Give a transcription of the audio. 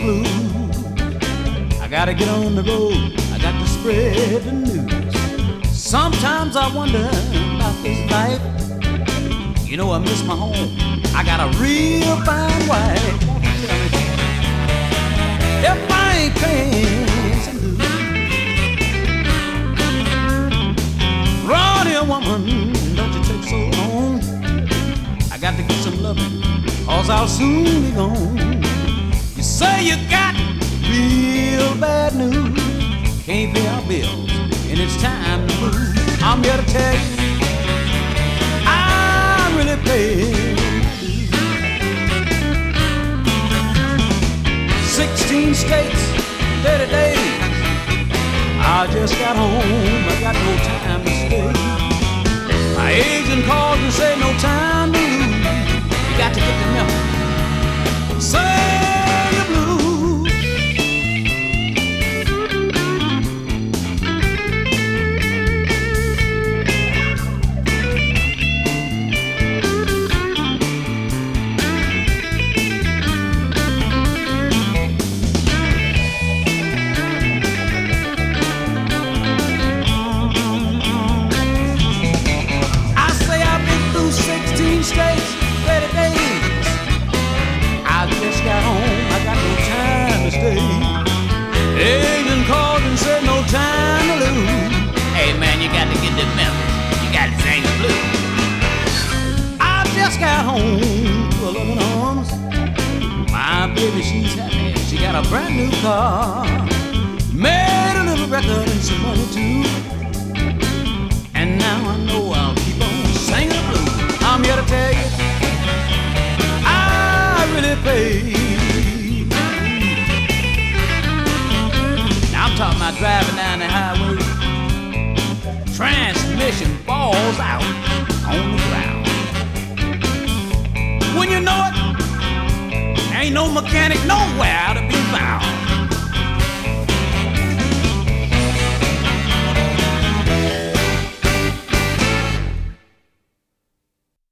blues. I gotta get on the road, I got to spread the news. Sometimes I wonder about this life. You know I miss my home, I got a real fine wife. If I ain't paying some dues, run here woman, don't you take so long. I got to get some loving, cause I'll soon be gone. You say you got real bad news, can't pay our bills, and it's time to move. I'm here to tell you, I really paid my dues. 16 states, 30 days, I just got home, I got no time to stay. My agent called and said no time to lose, you got to get the Memphis, say your blues. States, 30 days, I just got home, I got no time to stay. Agent called and said no time to lose. Hey man, you got to get to Memphis, you got to sing the blues. I just got home to a loving arms. My baby, she's happy, she got a brand new car. Made a little record and some money too. And now I know I'll keep on singing the blues. I'm here to tell you, I really paid. Now I'm talking about driving down the highway, transmission falls out on the ground. When you know it, ain't no mechanic nowhere to be found.